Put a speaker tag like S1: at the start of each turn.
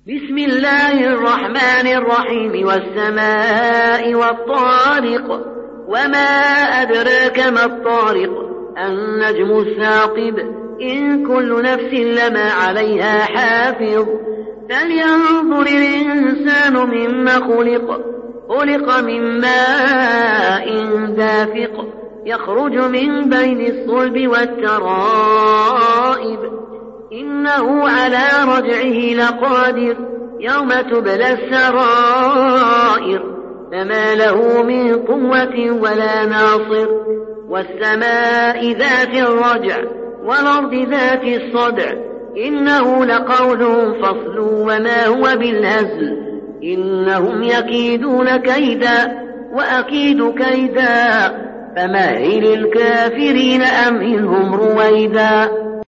S1: بسم الله الرحمن الرحيم والسماء والطارق وما أدراك ما الطارق النجم الثاقب إن كل نفس لما عليها حافظ فلينظر الإنسان مما خلق من ماء دافق يخرج من بين الصلب والترائب إنه على رجعه لقادر يوم تبلى السرائر فما له من قوة ولا ناصر والسماء ذات الرجع والأرض ذات الصدع إنه لقول فصل وما هو بالهزل إنهم يكيدون كيدا وأكيد كيدا فمهل الكافرين أمهلهم رويدا.